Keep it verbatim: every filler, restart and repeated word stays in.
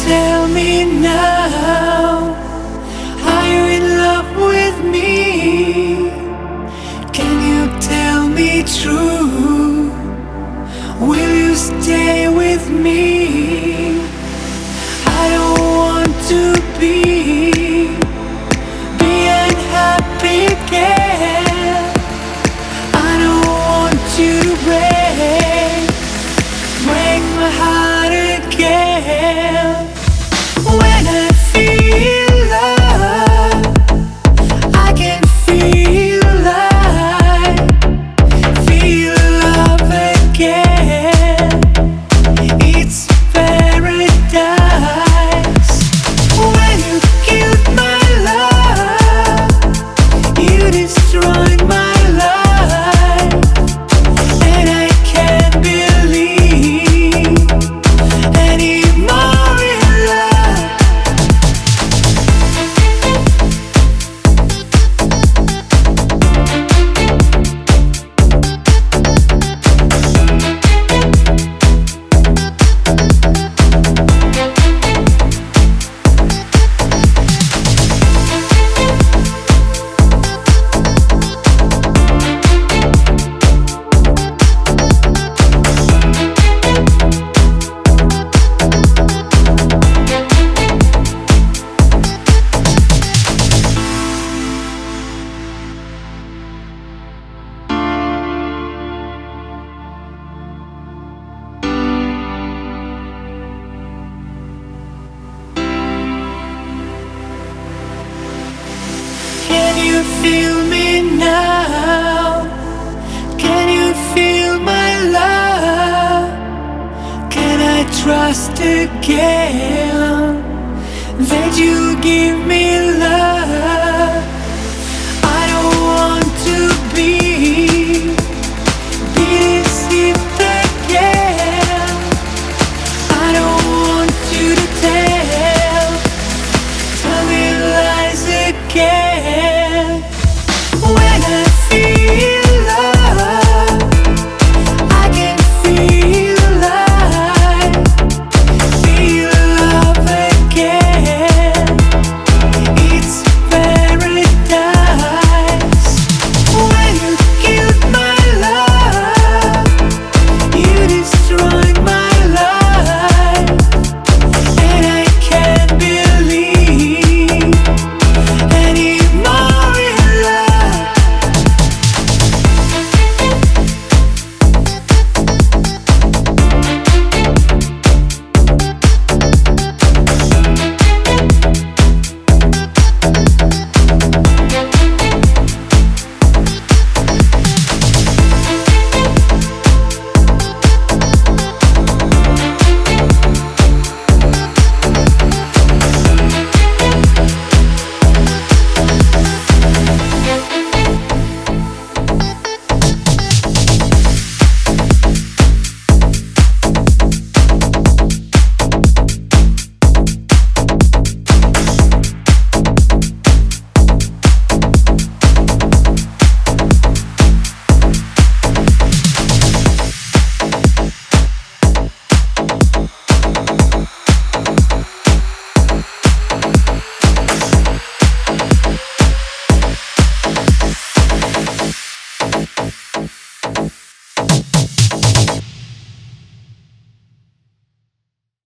tell me now? Are you in love with me? Can you tell me true? Will you stay with me? I don't want to be be unhappy again. I don't want you to break break my heart again. When I feel love, I can feel life, feel love again. It's paradise. When you killed my love, you destroyed my life, and I can't believe anymore in love. Can you feel me now? Can you feel my love? Can I trust again that you give me love?